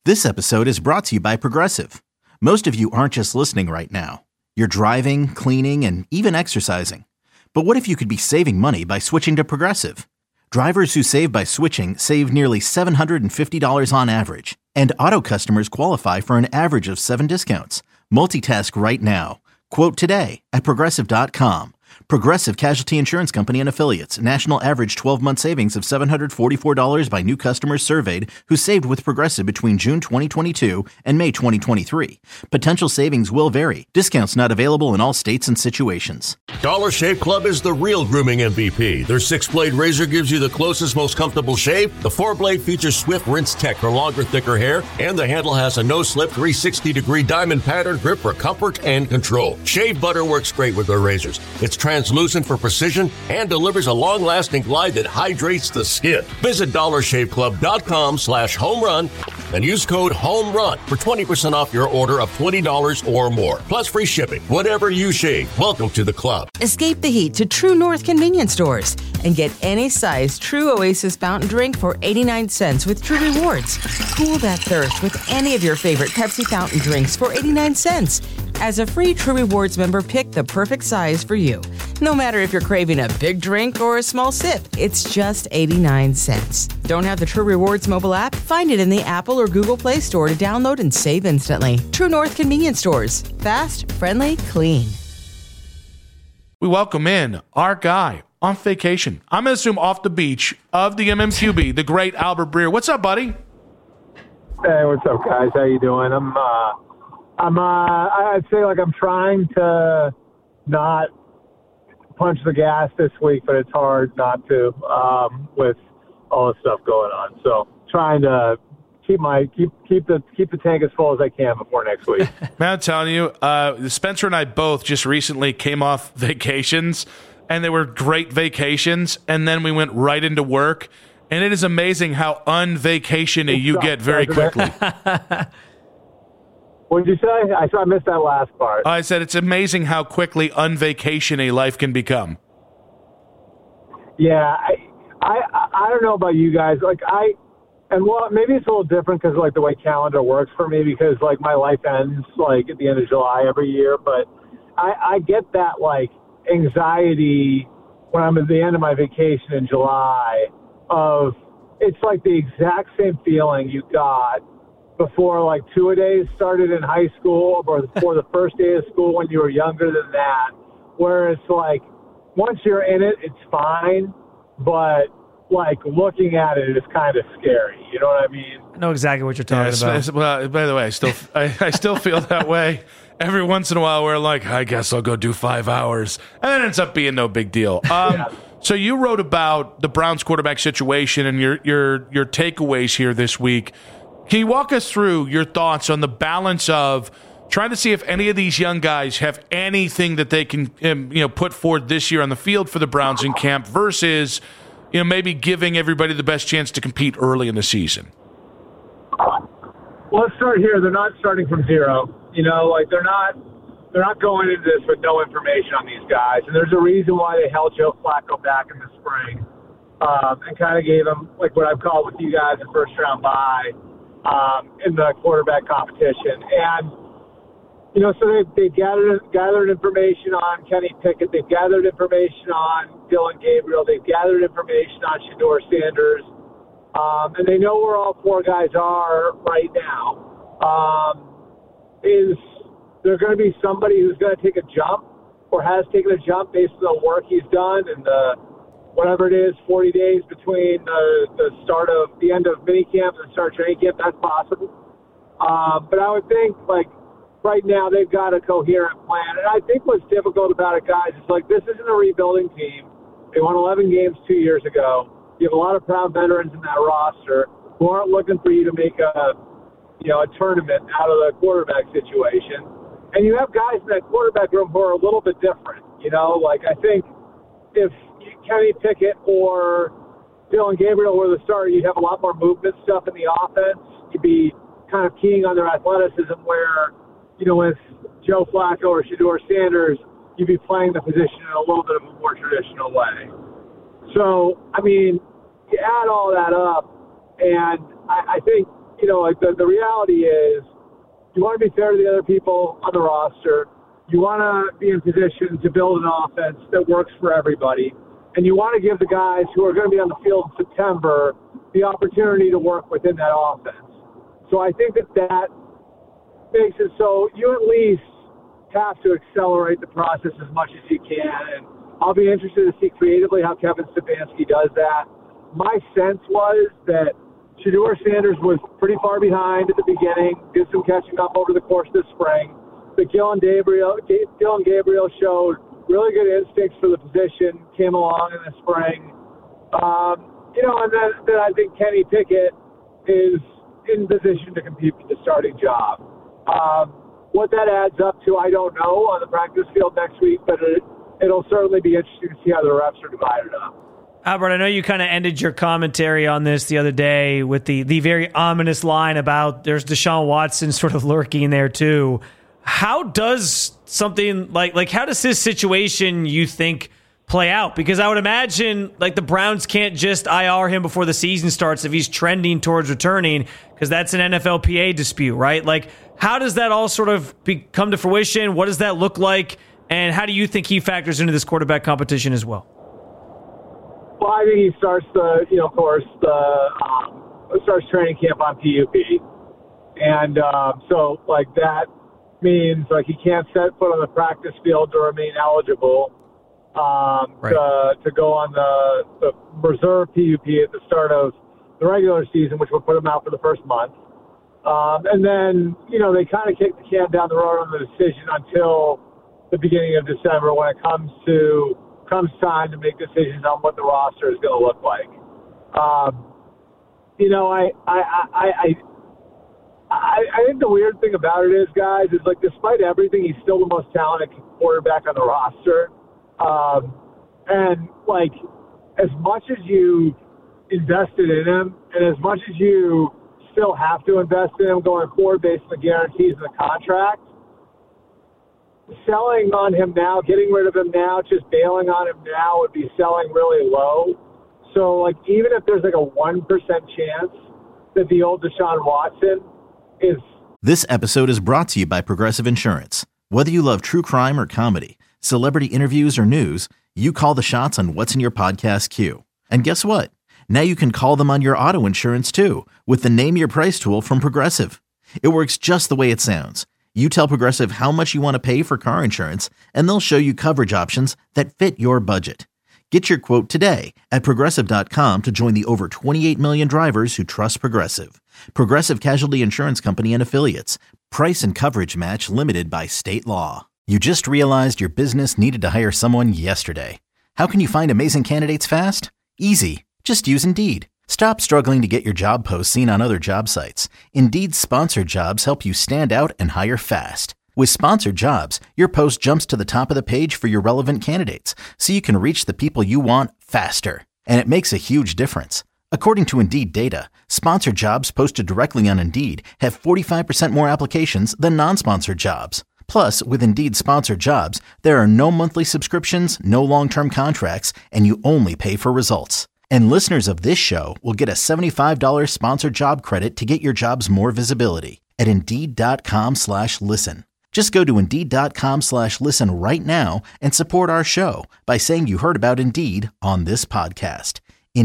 This episode is brought to you by Progressive. Most of you aren't just listening right now. You're driving, cleaning, and even exercising. But what if you could be saving money by switching to Progressive? Drivers who save by switching save nearly $750 on average. And auto customers qualify for an average of 7 discounts. Multitask right now. Quote today at Progressive.com. Progressive Casualty Insurance Company and Affiliates. National average 12-month savings of $744 by new customers surveyed who saved with Progressive between June 2022 and May 2023. Potential savings will vary. Discounts not available in all states and situations. Dollar Shave Club is the real grooming MVP. Their 6-blade razor gives you the closest, most comfortable shave. The 4-blade features swift rinse tech for longer, thicker hair. And the handle has a no-slip 360-degree diamond pattern grip for comfort and control. Shave butter works great with their razors. It's translucent for precision and delivers a long-lasting glide that hydrates the skin. Visit DollarShaveClub.com/homerun and use code HOMERUN for 20% off your order of $20 or more. Plus free shipping. Whatever you shave, welcome to the club. Escape the heat to True North convenience stores and get any size True Oasis fountain drink for 89 cents with True Rewards. Cool that thirst with any of your favorite Pepsi fountain drinks for 89 cents. As a free True Rewards member, pick the perfect size for you. No matter if you're craving a big drink or a small sip, it's just 89 cents. Don't have the True Rewards mobile app? Find it in the Apple or Google Play Store to download and save instantly. True North convenience stores. Fast, friendly, clean. We welcome in our guy on vacation. I'm going to assume off the beach of the MMQB, the great Albert Breer. What's up, buddy? Hey, what's up, guys? How you doing? I'd say like I'm trying to not punch the gas this week, but it's hard not to with all the stuff going on. So trying to keep the tank as full as I can before next week. Man, I'm telling you, Spencer and I both just recently came off vacations, and they were great vacations, and then we went right into work, and it is amazing how unvacationy you get very quickly. What did you say? I missed that last part. I said it's amazing how quickly unvacationy life can become. Yeah, I don't know about you guys. Maybe it's a little different because like the way calendar works for me, because like my life ends like at the end of July every year. But I get that like anxiety when I'm at the end of my vacation in July of it's like the exact same feeling you got before like two-a-days started in high school or before the first day of school when you were younger than that, where it's like once you're in it, it's fine, but like looking at it is kind of scary. You know what I mean? I know exactly what you're talking about. Well, by the way, I still feel that way. Every once in a while we're like, I guess I'll go do 5 hours. And then it ends up being no big deal. Yeah. So you wrote about the Browns quarterback situation and your takeaways here this week. Can you walk us through your thoughts on the balance of trying to see if any of these young guys have anything that they can put forward this year on the field for the Browns in camp versus maybe giving everybody the best chance to compete early in the season? Well, let's start here. They're not starting from zero. They're not going into this with no information on these guys. And there's a reason why they held Joe Flacco back in the spring and kind of gave him like what I've called with you guys a first-round bye in the quarterback competition. And, so they gathered information on Kenny Pickett. They've gathered information on Dylan Gabriel. They've gathered information on Shedeur Sanders. And they know where all 4 guys are right now. Is there going to be somebody who's going to take a jump or has taken a jump based on the work he's done and whatever it is, 40 days between the end of minicamp and the start of training camp? That's possible. But I would think, like, right now they've got a coherent plan. And I think what's difficult about it, guys, is, like, this isn't a rebuilding team. They won 11 games 2 years ago. You have a lot of proud veterans in that roster who aren't looking for you to make a tournament out of the quarterback situation. And you have guys in that quarterback room who are a little bit different. I think if Kenny Pickett or Dylan Gabriel were the starter, you'd have a lot more movement stuff in the offense. You'd be kind of keying on their athleticism where, with Joe Flacco or Shedeur Sanders, you'd be playing the position in a little bit of a more traditional way. So, I mean, you add all that up, and I think, like the reality is you want to be fair to the other people on the roster. You want to be in position to build an offense that works for everybody. And you want to give the guys who are going to be on the field in September the opportunity to work within that offense. So I think that makes it so you at least have to accelerate the process as much as you can. And I'll be interested to see creatively how Kevin Stefanski does that. My sense was that Shedeur Sanders was pretty far behind at the beginning, did some catching up over the course of the spring. But Dillon Gabriel showed really good instincts for the position, came along in the spring. And then I think Kenny Pickett is in position to compete for the starting job. What that adds up to, I don't know on the practice field next week, but it'll certainly be interesting to see how the reps are divided up. Albert, I know you kind of ended your commentary on this the other day with the very ominous line about there's Deshaun Watson sort of lurking there too. How does something like how does this situation, you think, play out? Because I would imagine like the Browns can't just IR him before the season starts if he's trending towards returning, because that's an NFLPA dispute, right? Like, how does that all sort of come to fruition? What does that look like? And how do you think he factors into this quarterback competition as well? Well, I think he starts starts training camp on PUP. And so like that means like he can't set foot on the practice field to remain eligible to go on the reserve PUP at the start of the regular season, which would put him out for the first month. And then, they kind of kick the can down the road on the decision until the beginning of December when it comes time to make decisions on what the roster is going to look like. I think the weird thing about it is, guys, is like despite everything, he's still the most talented quarterback on the roster. And like as much as you invested in him, and as much as you still have to invest in him going forward based on the guarantees in the contract, selling on him now, getting rid of him now, just bailing on him now would be selling really low. So like even if there's like a 1% chance that the old Deshaun Watson is. This episode is brought to you by Progressive Insurance. Whether you love true crime or comedy, celebrity interviews or news, you call the shots on what's in your podcast queue. And guess what? Now you can call them on your auto insurance too with the Name Your Price tool from Progressive. It works just the way it sounds. You tell Progressive how much you want to pay for car insurance, and they'll show you coverage options that fit your budget. Get your quote today at Progressive.com to join the over 28 million drivers who trust Progressive. Progressive Casualty Insurance Company and Affiliates. Price and coverage match limited by state law. You just realized your business needed to hire someone yesterday. How can you find amazing candidates fast? Easy. Just use Indeed. Stop struggling to get your job posts seen on other job sites. Indeed's sponsored jobs help you stand out and hire fast. With sponsored jobs, your post jumps to the top of the page for your relevant candidates, so you can reach the people you want faster. And it makes a huge difference. According to Indeed data, sponsored jobs posted directly on Indeed have 45% more applications than non-sponsored jobs. Plus, with Indeed sponsored jobs, there are no monthly subscriptions, no long-term contracts, and you only pay for results. And listeners of this show will get a $75 sponsored job credit to get your jobs more visibility at Indeed.com/listen. Just go to Indeed.com/listen right now and support our show by saying you heard about Indeed on this podcast.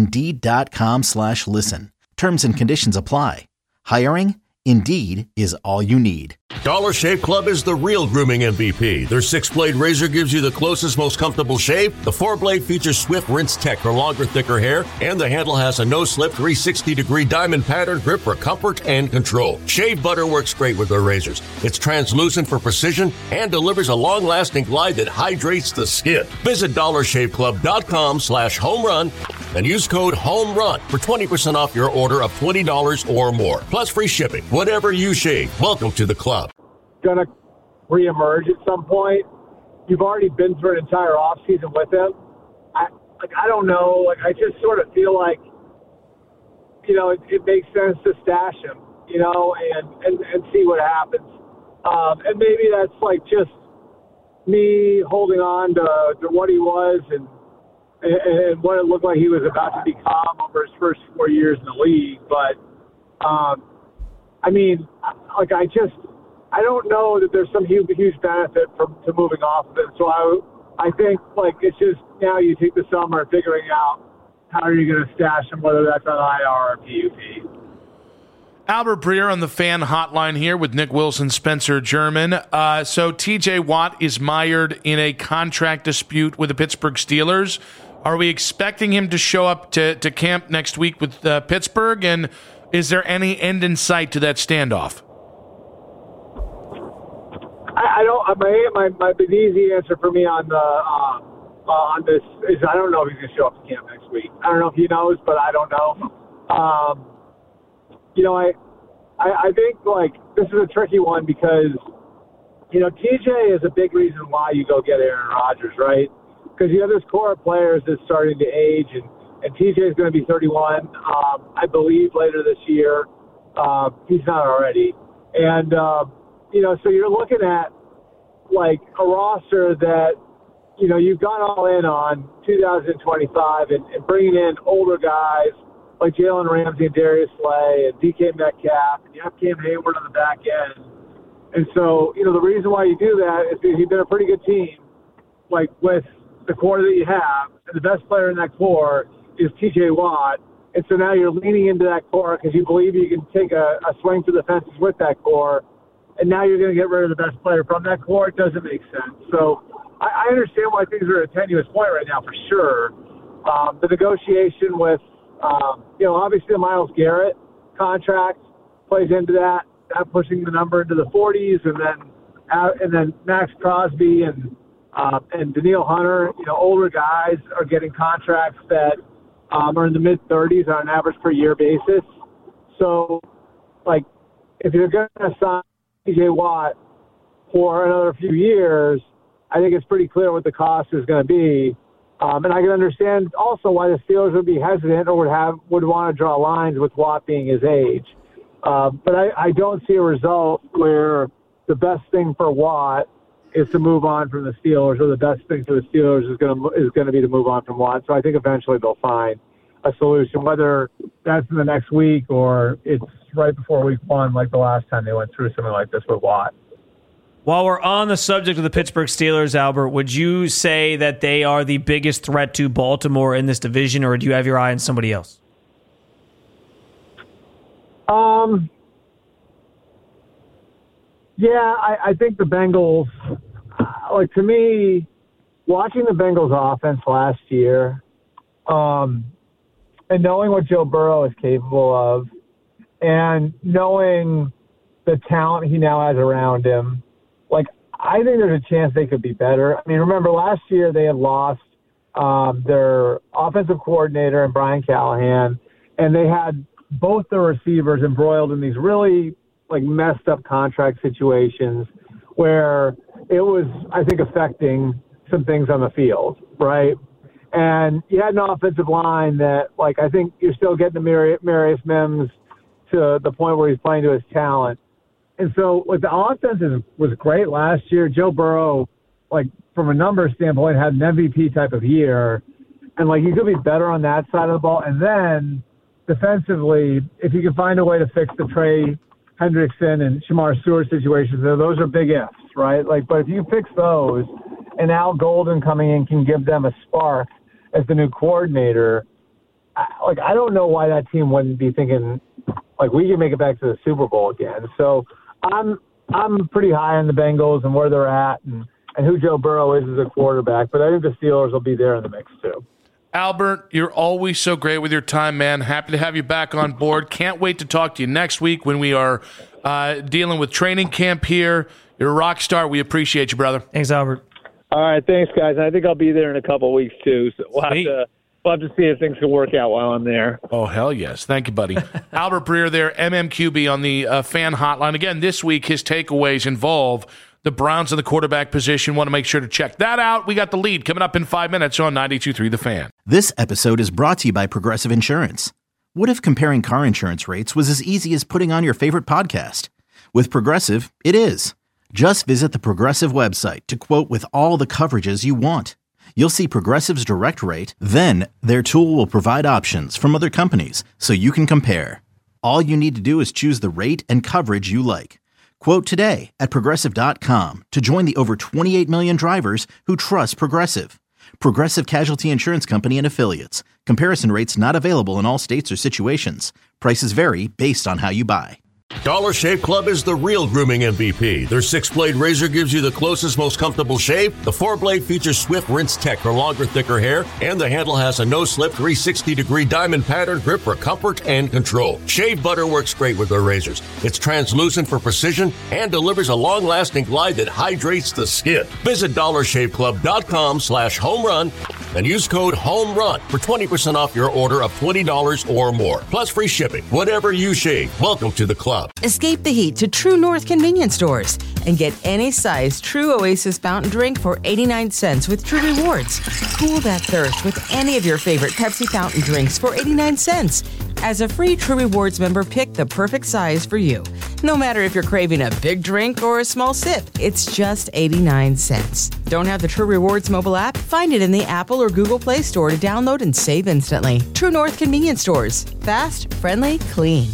Indeed.com/listen. Terms and conditions apply. Hiring? Indeed is all you need. Dollar Shave Club is the real grooming MVP. Their 6-blade razor gives you the closest, most comfortable shave. The 4-blade features Swift Rinse Tech for longer, thicker hair, and the handle has a no-slip 360-degree diamond pattern grip for comfort and control. Shave butter works great with their razors. It's translucent for precision and delivers a long-lasting glide that hydrates the skin. Visit DollarShaveClub.com/homerun and use code HOMERUN for 20% off your order of $20 or more, plus free shipping. Whatever you shave, welcome to the club. Going to reemerge at some point. You've already been through an entire offseason with him. I don't know. Like, I just sort of feel like, it makes sense to stash him, and see what happens. And maybe that's like just me holding on to what he was and what it looked like he was about to become over his first 4 years in the league. But, I mean, like I don't know that there's some huge benefit to moving off of it. So I think like it's just now you take the summer figuring out how are you going to stash them, whether that's on IR or PUP. Albert Breer on the Fan Hotline here with Nick Wilson, Spencer German. So TJ Watt is mired in a contract dispute with the Pittsburgh Steelers. Are we expecting him to show up to camp next week with Pittsburgh? And is there any end in sight to that standoff? I don't. The easy answer for me on this is I don't know if he's going to show up to camp next week. I don't know if he knows, but I don't know. I think like this is a tricky one because TJ is a big reason why you go get Aaron Rodgers, right? Because you have this core of players that's starting to age, and TJ is going to be 31, I believe, later this year. He's not already, and so you're looking at like a roster that you've gone all in on 2025 and bringing in older guys like Jalen Ramsey and Darius Slay and DK Metcalf, and you have Cam Hayward on the back end. And so, the reason why you do that is because you've been a pretty good team, like with the core that you have, and the best player in that core is TJ Watt. And so now you're leaning into that core because you believe you can take a swing to the fences with that core, and now you're going to get rid of the best player from that core. It doesn't make sense. So I understand why things are at a tenuous point right now for sure. The negotiation with, obviously the Myles Garrett contract plays into that pushing the number into the 40s, and then Max Crosby and Danielle Hunter, older guys are getting contracts that are in the mid-30s on an average per year basis. So, like, if you're going to sign TJ Watt for another few years, I think it's pretty clear what the cost is going to be. And I can understand also why the Steelers would be hesitant or would want to draw lines with Watt being his age. But I don't see a result where the best thing for Watt is to move on from the Steelers, or the best thing for the Steelers is going to be to move on from Watt. So I think eventually they'll find a solution, whether that's in the next week or it's right before week one, like the last time they went through something like this with Watt. While we're on the subject of the Pittsburgh Steelers, Albert, would you say that they are the biggest threat to Baltimore in this division, or do you have your eye on somebody else? Yeah, I think the Bengals, to me, watching the Bengals offense last year, and knowing what Joe Burrow is capable of, and knowing the talent he now has around him, I think there's a chance they could be better. I mean, remember last year they had lost their offensive coordinator and Brian Callahan, and they had both the receivers embroiled in these really messed up contract situations where it was, I think, affecting some things on the field, right? And you had an offensive line that, I think you're still getting the Marius Mims to the point where he's playing to his talent. And so, the offense was great last year. Joe Burrow, from a numbers standpoint, had an MVP type of year. And, you could be better on that side of the ball. And then, defensively, if you can find a way to fix the Trey Hendrickson and Shamar Stewart situations, those are big ifs, right? But if you fix those, and Al Golden coming in can give them a spark as the new coordinator, I don't know why that team wouldn't be thinking, we can make it back to the Super Bowl again. So I'm pretty high on the Bengals and where they're at and who Joe Burrow is as a quarterback, but I think the Steelers will be there in the mix too. Albert, you're always so great with your time, man. Happy to have you back on board. Can't wait to talk to you next week when we are dealing with training camp here. You're a rock star. We appreciate you, brother. Thanks, Albert. All right, thanks, guys. I think I'll be there in a couple of weeks too, so we'll have to see if things can work out while I'm there. Oh, hell yes. Thank you, buddy. Albert Breer there, MMQB on the Fan Hotline. Again, this week, his takeaways involve the Browns in the quarterback position. Want to make sure to check that out. We got the lead coming up in 5 minutes on 92.3 The Fan. This episode is brought to you by Progressive Insurance. What if comparing car insurance rates was as easy as putting on your favorite podcast? With Progressive, it is. Just visit the Progressive website to quote with all the coverages you want. You'll see Progressive's direct rate, then their tool will provide options from other companies so you can compare. All you need to do is choose the rate and coverage you like. Quote today at Progressive.com to join the over 28 million drivers who trust Progressive. Progressive Casualty Insurance Company and Affiliates. Comparison rates not available in all states or situations. Prices vary based on how you buy. Dollar Shave Club is the real grooming MVP. Their 6-blade razor gives you the closest, most comfortable shave. The 4-blade features Swift Rinse Tech for longer, thicker hair, and the handle has a no-slip 360-degree diamond pattern grip for comfort and control. Shave butter works great with their razors. It's translucent for precision and delivers a long-lasting glide that hydrates the skin. Visit DollarShaveClub.com/homerun and use code HOMERUN for 20% off your order of $20 or more, plus free shipping. Whatever you shave, welcome to the club. Escape the heat to True North convenience stores and get any size True Oasis fountain drink for 89 cents with True Rewards. Cool that thirst with any of your favorite Pepsi fountain drinks for 89 cents. As a free True Rewards member, pick the perfect size for you. No matter if you're craving a big drink or a small sip, it's just 89 cents. Don't have the True Rewards mobile app? Find it in the Apple or Google Play Store to download and save instantly. True North convenience stores. Fast, friendly, clean.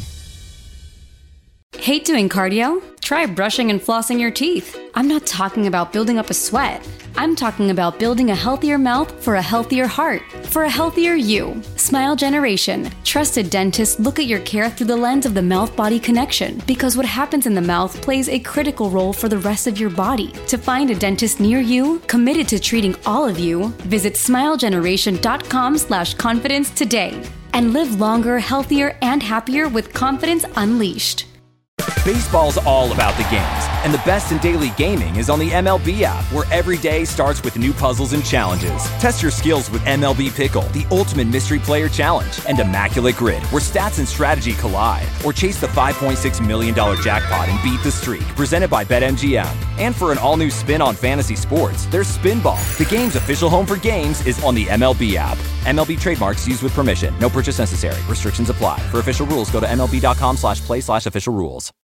Hate doing cardio? Try brushing and flossing your teeth. I'm not talking about building up a sweat. I'm talking about building a healthier mouth for a healthier heart, for a healthier you. Smile Generation. Trusted dentists look at your care through the lens of the mouth-body connection, because what happens in the mouth plays a critical role for the rest of your body. To find a dentist near you, committed to treating all of you, visit smilegeneration.com/confidence today and live longer, healthier, and happier with confidence unleashed. Baseball's all about the games, and the best in daily gaming is on the MLB app, where every day starts with new puzzles and challenges. Test your skills with MLB Pickle, the ultimate mystery player challenge, and Immaculate Grid, where stats and strategy collide. Or chase the $5.6 million jackpot and beat the streak, presented by BetMGM. And for an all-new spin on fantasy sports, there's Spinball. The game's official home for games is on the MLB app. MLB trademarks used with permission. No purchase necessary. Restrictions apply. For official rules, go to MLB.com/play/official rules.